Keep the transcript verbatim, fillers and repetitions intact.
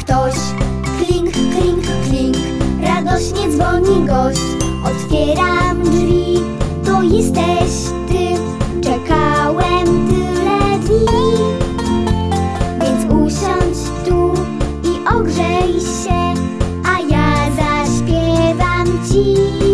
ktoś. Klink, klink, klink, radośnie dzwoni gość. Otwieram drzwi, to jesteś ty. Czekałem tyle dni, więc usiądź tu i ogrzej się, a ja zaśpiewam ci.